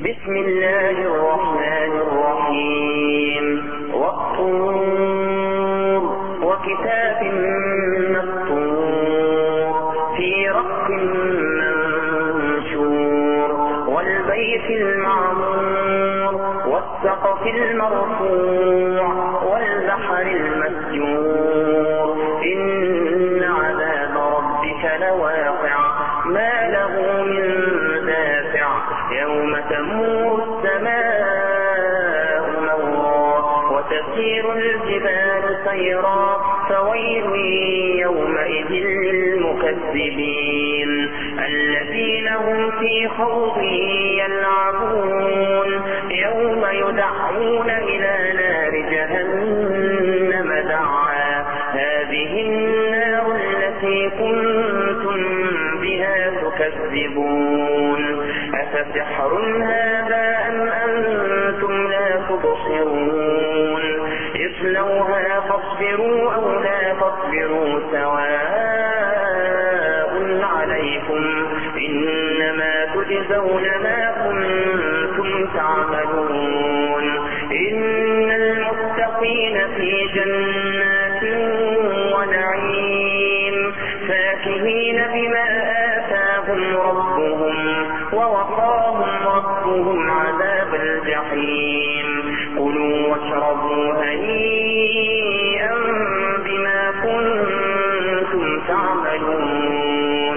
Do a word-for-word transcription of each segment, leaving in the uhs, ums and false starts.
بسم الله الرحمن الرحيم والطور وكتاب مسطور في رق منشور والبيت المعمور والسقف المرفوع والبحر المسجور إن عذاب ربك لواقع ما له من دافع يوم تمور السماء مورا وتسير الجبال سيرا فويل يومئذ للمكذبين الذين هم في خوض يلعبون يوم يدعون إلى نار جهنم دعا هذه النار التي كنتم بها تكذبون أفسحر هذا أم أنتم لا تبصرون اصلوها فاصبروا أو لا تصبروا سواء عليكم إنما تجزون ما كنتم تعملون إن المتقين في جنات ونعيم فاكهين بما آتاهم ربهم ووقاهم ربهم عذاب الجحيم كلوا واشربوا هنيئا بما كنتم تعملون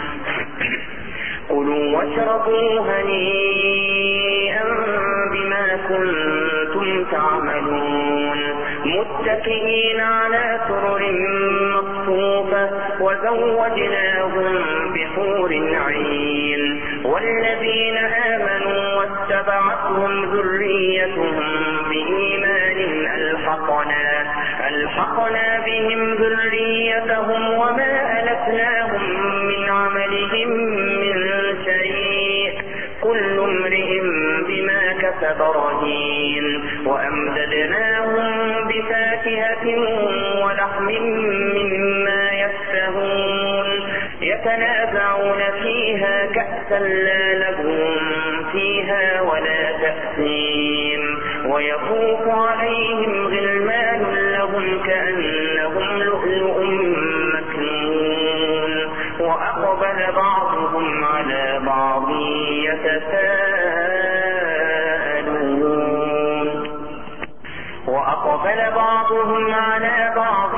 كلوا واشربوا هنيئا بما كنتم تعملون متكئين على سرر مصفوفة وزوجناهم بحور عين والذين آمنوا واتبعتهم ذريتهم بإيمان ألحقنا ألحقنا بهم ذريتهم وما ألتناهم من عملهم من شيء كل امرئ بما كسب رهين وأمددناهم بفاكهة ولحم مما يشتهون يتنازعون فيها كأسا لا لغو فيها ولا تأثيم ويطوف عليهم غلمان لهم كأنهم لؤلؤ مكنون وأقبل بعضهم على بعض يتساءلون وأقبل بعضهم على بعض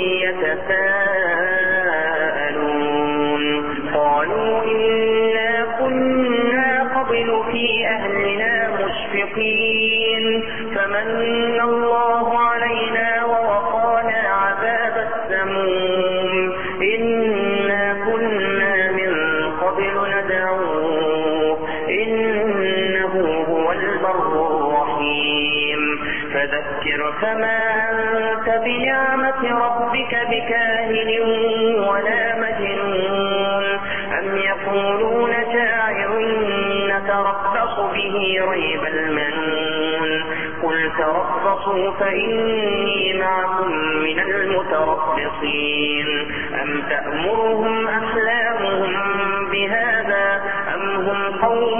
يتساءلون قالوا إنا كنا قبل في أهلنا مشفقين فمن الله علينا ووقانا عذاب السموم إنا كنا من قبل ندعوه إنه هو البر الرحيم فذكر فما أنت بنعمة ربك بكاهن ولا مجنون أم يقولون شاعر نتربص به ريب المنون قل تربصوا فإني معكم من المتربصين أم تأمرهم أحلامهم بهذا أم هم قوم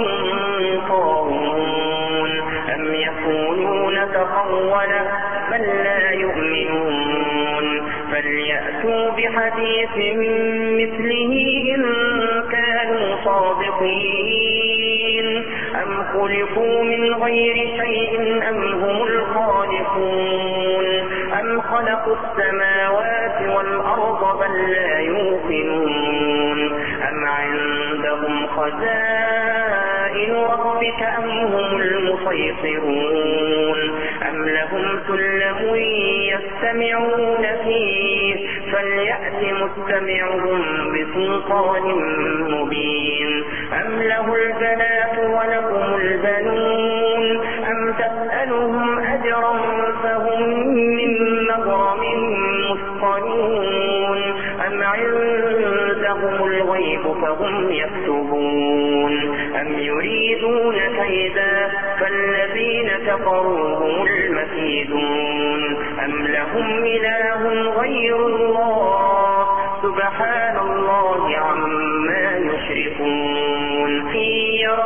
طاغون أم يقولون تقوله بل لا يؤمنون فليأتوا بحديث مثله إن كانوا صادقين أم خلقوا من غير شيء أم هم الخالقون أم خلقوا السماوات والأرض بل لا يوقنون أم عندهم خزائن ربك أم هم المسيطرون أم لهم سلم يستمعون فيه فليأت مستمعهم بسلطان مبين أم له البنات ولكم البنون أم تسألهم أجرا فهم من مغرم مثقلون أم عندهم الغيب فهم يكتبون أم يريدون كيدا فالذين كفروا هم المكيدون أم لهم إله غير الله سبحان الله عما يشركون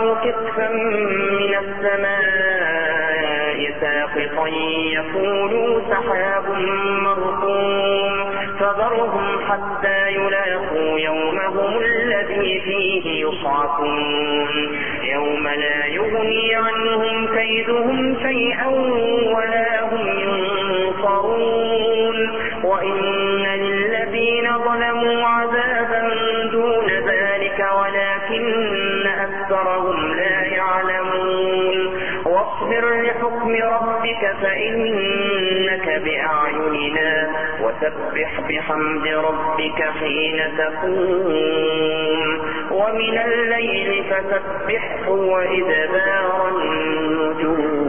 أو كسفا من السماء ساقطا يقولوا سحاب مرقوم فذرهم حتى يلاقوا يومهم الذي فيه يصعقون يوم لا يغني عنهم كيدهم شيئا ولا هم ينصرون وإن للذين ظلموا عذابا دون ذلك ولكن أكثرهم لا يعلمون واصبر لحكم ربك فإنك بأعيننا وسبح بحمد ربك حين تقوم ومن الليل فسبحه وإدبار النجوم